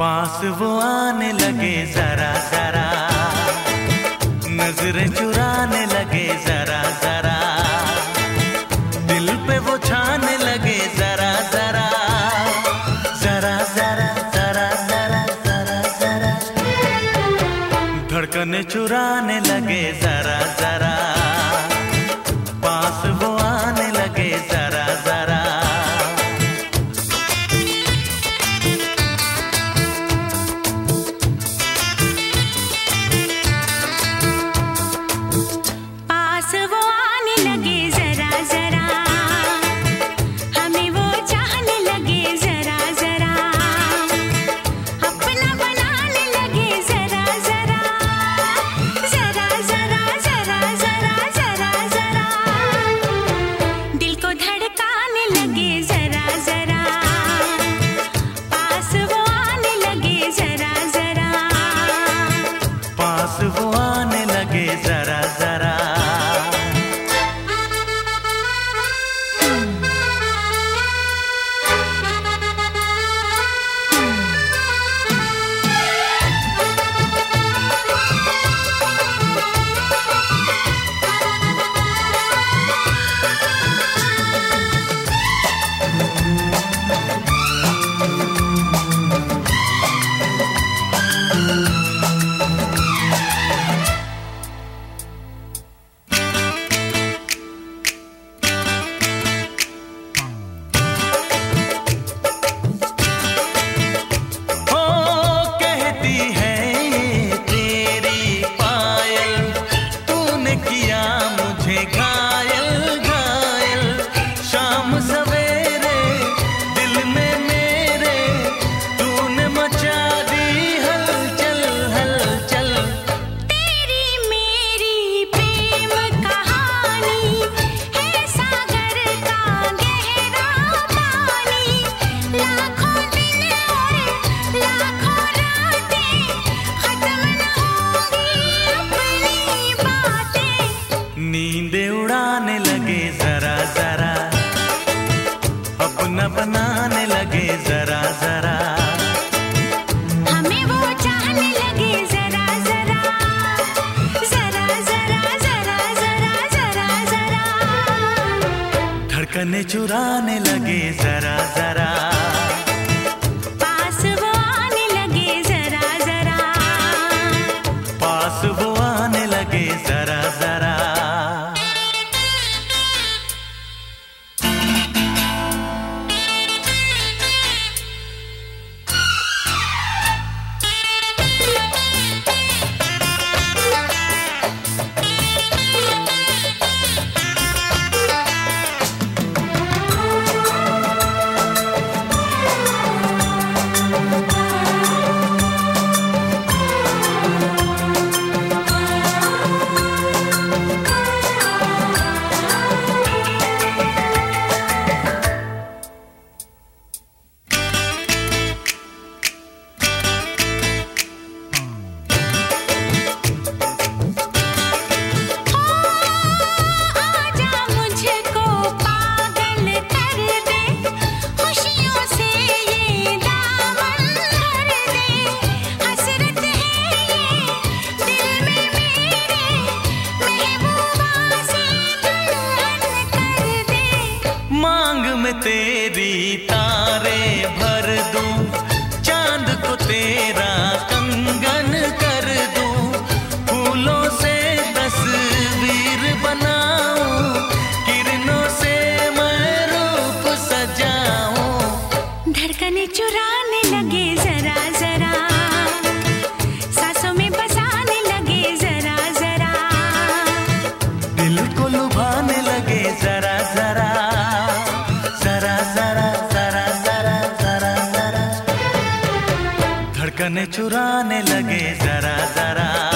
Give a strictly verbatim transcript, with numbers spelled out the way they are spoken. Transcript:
पास वो आने लगे जरा जरा, नजरें चुराने लगे जरा जरा, दिल पे वो छाने लगे जरा जरा, जरा जरा जरा जरा जरा जरा, धड़कने चुराने लगे जरा जरा, पास वो आने लगे जरा जरा। वो आने लगे जरा जरा। नींदे उड़ाने लगे जरा जरा, अपना बनाने लगे जरा जरा, हमें वो चाहने लगे जरा जरा, जरा जरा जरा जरा जरा जरा, धड़कने चुराने लगे जरा जरा, पास वो आने लगे जरा जरा, पास वो आने लगे जरा जरा। तेरी तारे भर दूं, चांद को तेरा कंगन कर दूं, फूलों से तस्वीर बनाऊं, किरणों से मैं रूप सजाऊं, धड़कने चुराने लगे जरा जरा, सांसों में बसाने लगे जरा जरा, दिल को लुभाने लगे जरा जरा, जरा जरा जरा जरा जरा जरा, धड़कने चुराने लगे जरा जरा।